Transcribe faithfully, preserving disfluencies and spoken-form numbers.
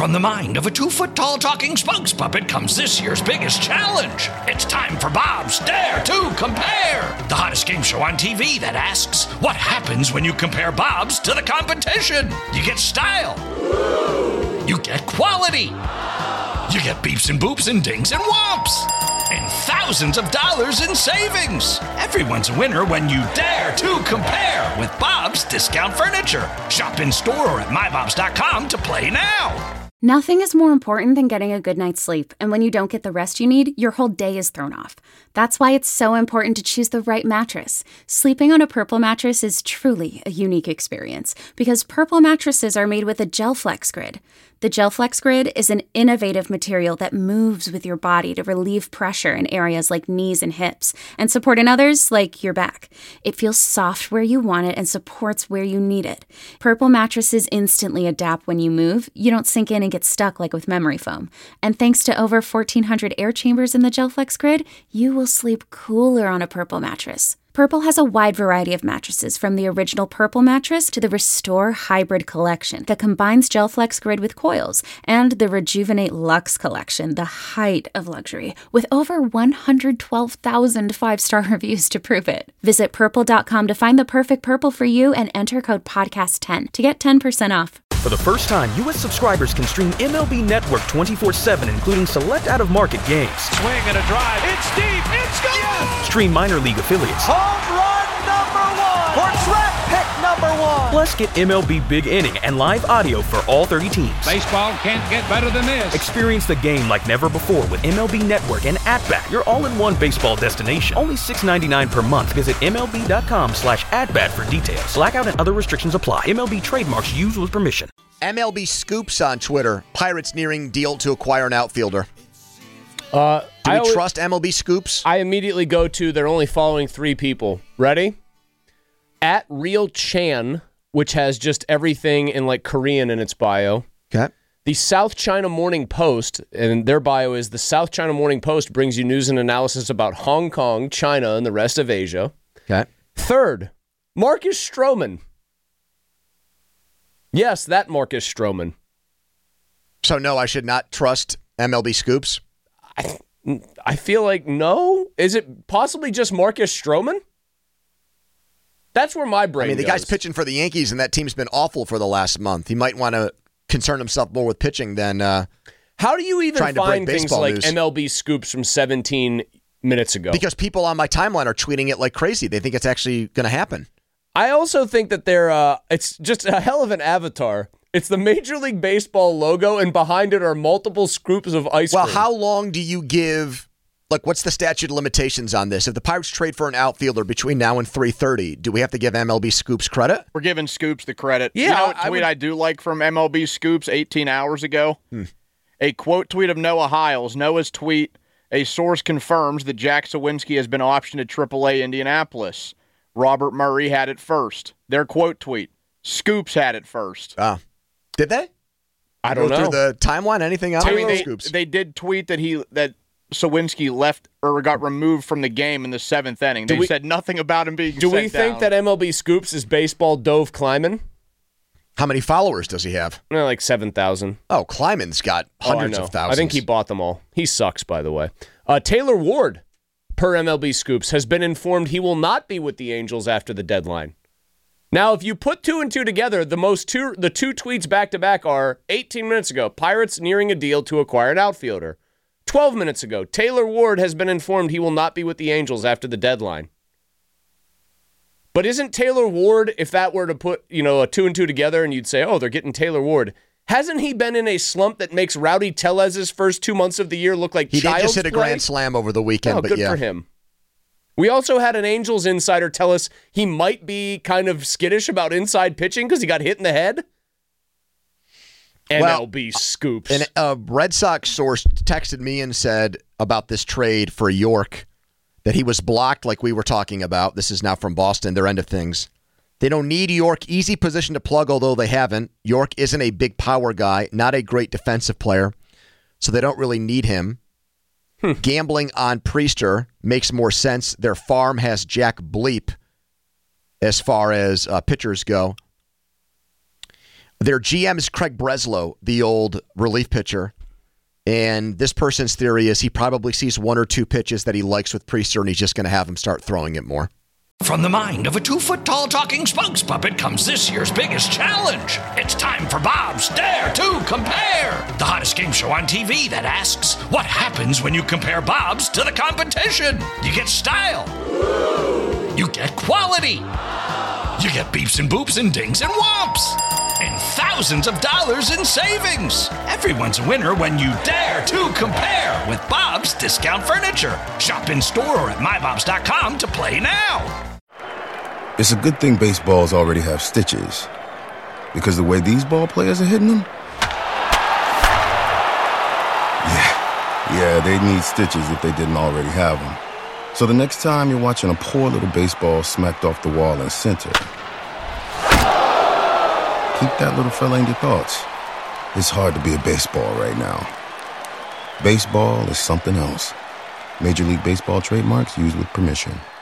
From the mind of a two-foot-tall talking spokes puppet comes this year's biggest challenge. It's time for Bob's Dare to Compare, the hottest game show on T V that asks, what happens when you compare Bob's to the competition? You get style. You get quality. You get beeps and boops and dings and whomps. And thousands of dollars in savings. Everyone's a winner when you dare to compare with Bob's Discount Furniture. Shop in store or at my bobs dot com to play now. Nothing is more important than getting a good night's sleep, and when you don't get the rest you need, your whole day is thrown off. That's why it's so important to choose the right mattress. Sleeping on a Purple mattress is truly a unique experience, because Purple mattresses are made with a GelFlex Grid. The GelFlex Grid is an innovative material that moves with your body to relieve pressure in areas like knees and hips, and support in others like your back. It feels soft where you want it and supports where you need it. Purple mattresses instantly adapt when you move. You don't sink in and get stuck like with memory foam. And thanks to over fourteen hundred air chambers in the GelFlex Grid, you will sleep cooler on a Purple mattress. Purple has a wide variety of mattresses, from the original Purple mattress to the Restore Hybrid collection that combines GelFlex Grid with coils, and the Rejuvenate Luxe collection, the height of luxury, with over one hundred twelve thousand five-star reviews to prove it. Visit purple dot com to find the perfect Purple for you and enter code podcast ten to get ten percent off. For the first time, U S subscribers can stream M L B Network twenty-four seven, including select out-of-market games. Swing and a drive. It's deep. It's gone. Yes! Stream minor league affiliates. Home run number one. Or draft pick number one. Plus, get M L B Big Inning and live audio for all thirty teams. Baseball can't get better than this. Experience the game like never before with M L B Network and At-Bat, your all-in-one baseball destination. Only six dollars and ninety-nine cents per month. Visit M L B dot com slash at-bat for details. Blackout and other restrictions apply. M L B trademarks used with permission. M L B Scoops on Twitter. Pirates nearing deal to acquire an outfielder. Uh, Do we I always, trust M L B Scoops? I immediately go to, they're only following three people. Ready? At Real Chan, which has just everything in like Korean in its bio. Okay. The South China Morning Post, and their bio is, the South China Morning Post brings you news and analysis about Hong Kong, China, and the rest of Asia. Okay. Third, Marcus Stroman. Yes, that Marcus Stroman. So no, I should not trust M L B Scoops? I, I feel like no. Is it possibly just Marcus Stroman? That's where my brain I mean, the goes. guy's pitching for the Yankees, and that team's been awful for the last month. He might want to concern himself more with pitching than uh, How do you even trying to break find things baseball like news. M L B Scoops from seventeen minutes ago? Because people on my timeline are tweeting it like crazy. They think it's actually going to happen. I also think that they're, uh, it's just a hell of an avatar. It's the Major League Baseball logo, and behind it are multiple scoops of ice Well, cream. how long do you give, like, what's the statute of limitations on this? If the Pirates trade for an outfielder between now and three thirty, do we have to give M L B Scoops credit? We're giving Scoops the credit. Yeah, you know what I tweet would- I do like from M L B Scoops eighteen hours ago? Hmm. A quote tweet of Noah Hiles. Noah's tweet, a source confirms that Jack Sawinski has been optioned to triple A Indianapolis. Robert Murray had it first. Their quote tweet. Scoops had it first. Uh, did they? I don't Go know. through the timeline, anything else? I mean, they, Scoops. they did tweet that he that Sawinski left or got removed from the game in the seventh inning. They Do we- said nothing about him being Do we sent think down. that M L B Scoops is baseball Dove Kleiman? How many followers does he have? Eh, like seven thousand. Oh, Kleiman's got hundreds oh, I know. of thousands. I think he bought them all. He sucks, by the way. Uh, Taylor Ward, per M L B Scoops, has been informed he will not be with the Angels after the deadline. Now, if you put two and two together, the most two the two tweets back-to-back are eighteen minutes ago, Pirates nearing a deal to acquire an outfielder. twelve minutes ago, Taylor Ward has been informed he will not be with the Angels after the deadline. But isn't Taylor Ward, if that were to put, you know, a two and two together and you'd say, oh, they're getting Taylor Ward, hasn't he been in a slump that makes Rowdy Tellez's first two months of the year look like He child's did just hit a play? grand slam over the weekend, Oh, but good yeah. for him. We also had an Angels insider tell us he might be kind of skittish about inside pitching because he got hit in the head. Well, M L B Scoops. And a Red Sox source texted me and said about this trade for York that he was blocked like we were talking about. This is now from Boston, their end of things. They don't need York. Easy position to plug, although they haven't. York isn't a big power guy, not a great defensive player, so they don't really need him. Hmm. Gambling on Priester makes more sense. Their farm has Jack Bleep as far as uh, pitchers go. Their G M is Craig Breslow, the old relief pitcher. And this person's theory is he probably sees one or two pitches that he likes with Priester, and he's just going to have him start throwing it more. From the mind of a two-foot-tall talking spokes puppet comes this year's biggest challenge. It's time for Bob's Dare to Compare, the hottest game show on T V that asks, what happens when you compare Bob's to the competition? You get style. You get quality. You get beeps and boops and dings and whomps. And thousands of dollars in savings. Everyone's a winner when you dare to compare with Bob's Discount Furniture. Shop in store or at my bobs dot com to play now. It's a good thing baseballs already have stitches, because the way these ball players are hitting them, yeah, yeah, they'd need stitches if they didn't already have them. So the next time you're watching a poor little baseball smacked off the wall in center, keep that little fella in your thoughts. It's hard to be a baseball right now. Baseball is something else. Major League Baseball trademarks used with permission.